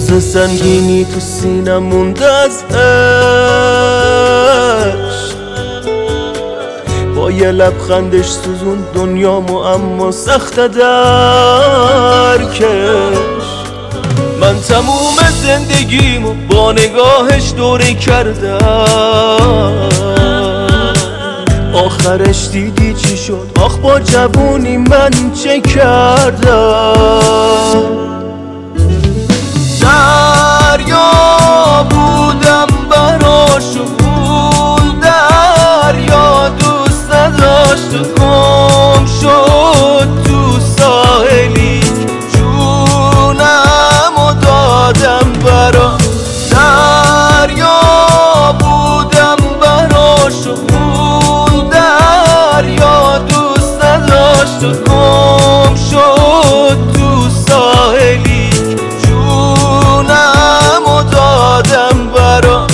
روز سنگینی تو سینم مونده از عشق، با یه لبخندش سوزون دنیامو اما سخت درکش. من تموم زندگیمو با نگاهش دوره کردم، آخرش دیدی چی شد؟ آخ با جوونی من چه کردم؟ دریا بودم براش و اون دریا دوست نداشت و گم شد تو ساحلی جونم و دادم براش. دریا بودم براش و اون دریا دوست نداشت و گم شد تو ساحلی جونم و دادم براش.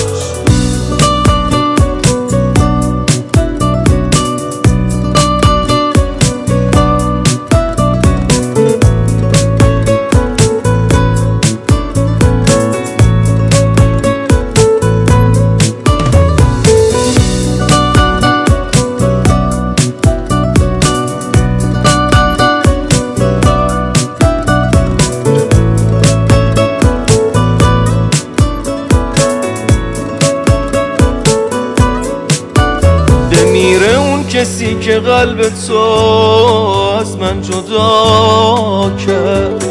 میره اون کسی که قلب تو از من جدا کرد،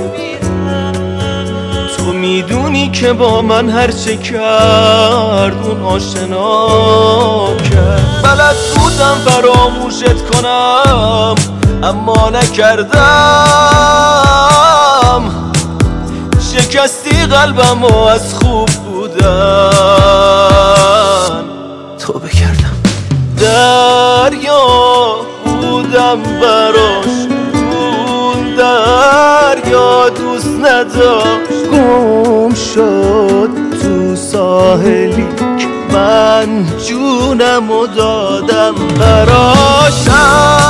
تو میدونی که با من هرچه کرد اون آشنا کرد. بلد بودم فراموشت کنم اما نکردم، شکستی قلبم و از خوب بودن تو بکردم. دریا بودم براش اون دریا دوست نداشت گم شد تو ساحلی من جونم و دادم براش.